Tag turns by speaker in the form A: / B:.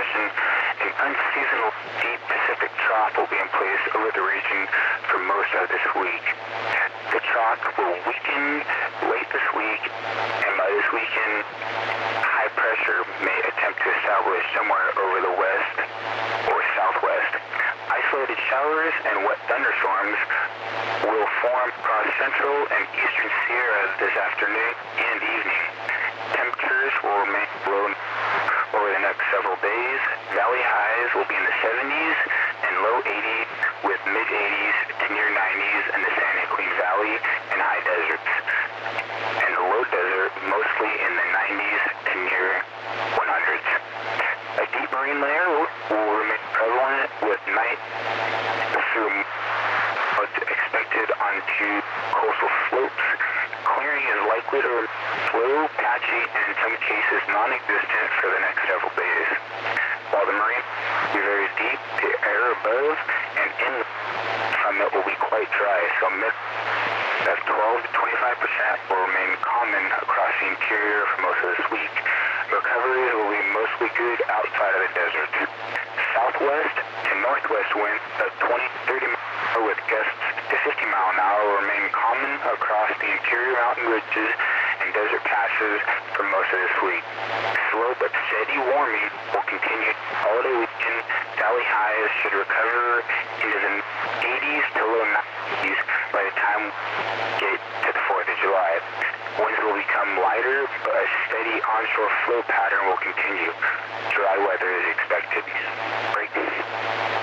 A: depression, an unseasonal deep Pacific trough will be in place over the region for most of this week. The trough will weaken late this week, and by this weekend, high pressure may attempt to establish somewhere over the west or southwest. Isolated showers and wet thunderstorms will form across central and eastern Sierra this afternoon and evening. Temperatures will remain low over the next several days. Valley highs will be in the 70s and low 80s with mid 80s to near 90s in the San Joaquin Valley and high deserts. And the low desert mostly in the 90s to near 100s. A deep marine layer will remain prevalent with night through what's expected onto coastal slopes. Clearing is likely to remain slow, patchy, and in some cases non-existent for the next several days. While the marine will be very deep, the air above and in from it will be quite dry, so that 12 to 25% will remain common across the interior for most of this week. Recoveries will be mostly good outside of the desert. Southwest to northwest winds of 20-30 miles with gusts to 50 mile an hour will remain common across the interior mountain ridges and desert passes for most of this week. Slow but steady warming will continue holiday weekend. Valley highs should recover into the 80s to low 90s by the time we get to the 4th of July. Winds will become lighter, but a steady onshore flow pattern will continue. Dry weather is expected. Break.